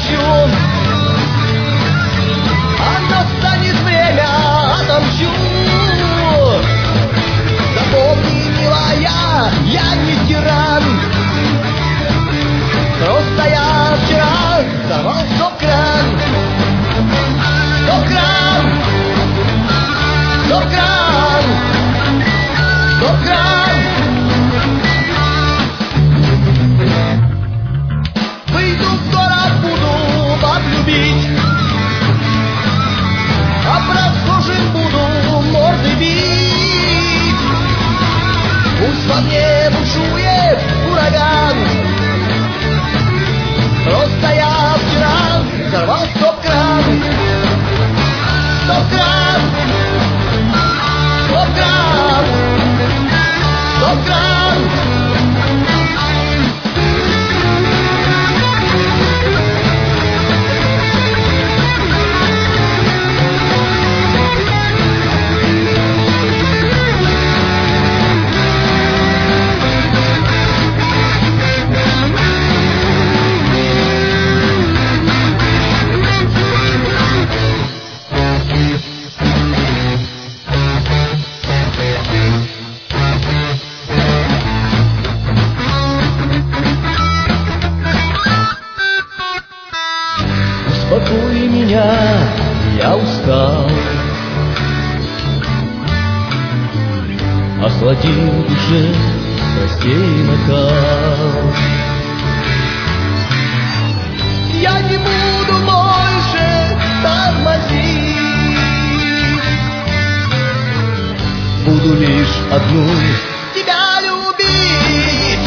хочу, а настанет время, отомщу. Запомни, милая, я не тиран, просто я вчера взорвал стоп-кран. Стоп-кран, стоп-кран, стоп-кран. Выйду в город, буду баб любить, а прохожим буду морды бить. Пусть во мне бушует ураган, просто я вчера взорвал стоп-кран. Стоп-кран, стоп-кран, стоп-кран. Успокой меня, я устал, охлади в душе страстей накал. Я не буду больше тормозить, буду лишь одну тебя любить.